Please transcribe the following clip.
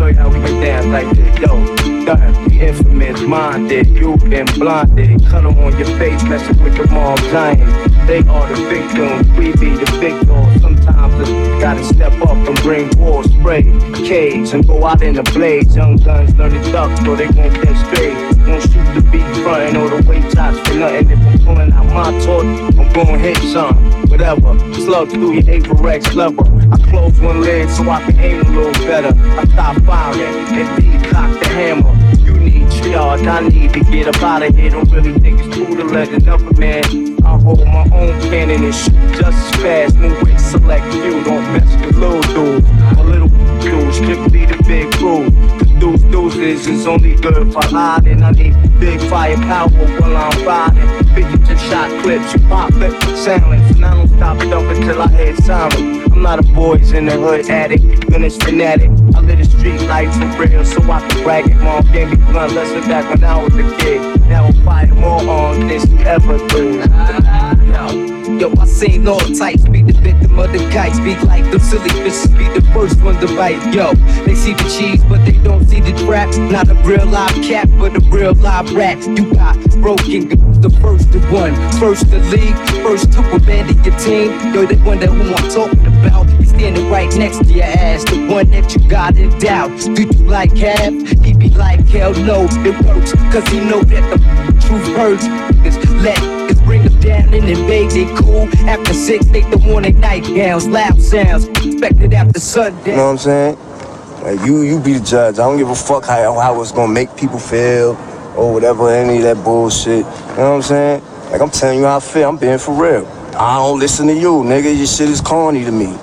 show you how we get down like this. Yo, the infamous minded, you've been blinded. Color on your face, messing with the mob giants. They are the victims, we be the victors. Sometimes I gotta step up and bring war, spray cage and go out in the blaze. Young guns learn to duck so they won't get straight. Won't shoot the beat frontin' or the weight shots for nothing. If I'm pulling out my torch, I'm gon' hit some. Whatever, slug through your Apex lever. I close one leg so I can aim a little better. I stop firing and decock the hammer. You need triage, I need to get up out of here. Don't really think it's cool to let another man. I hold my own cannon and shoot just as fast. Move with select few, don't mess with little dudes. My little dudes, strictly the big crew. The deuces is only good for hiding. I need big firepower while I'm riding. 50 shot clips, you pop it, silence. And I don't stop jumping till I hear silence. I'm not a boys in the hood addict, finished fanatic. I live the street life for real, so I can brag it. Mom gave me blunt lesson back when I was a kid. Now I'm fighting more on this you ever do. Yo, I seen all types, be the victim of the kites. Be like the silly fishes, be the first one to bite. Yo, they see the cheese, but they don't see the traps. Not a real live cat, but a real live rat. You got broken, the first to one, first to league, first to abandon your team. Yo, they wonder who I'm talking about. He's standing right next to your ass, the one that you got in doubt. Do you like half? He be like, hell no, it works, cause he know that the truth hurts. Let us bring them down and invade, they cool. After 6, they don't want their nightgowns, loud sounds, expected after sundown. You know what I'm saying? Like you be the judge. I don't give a fuck how it's gonna make people feel or whatever, any of that bullshit. You know what I'm saying? Like I'm telling you how I feel, I'm being for real. I don't listen to you, nigga. Your shit is corny to me.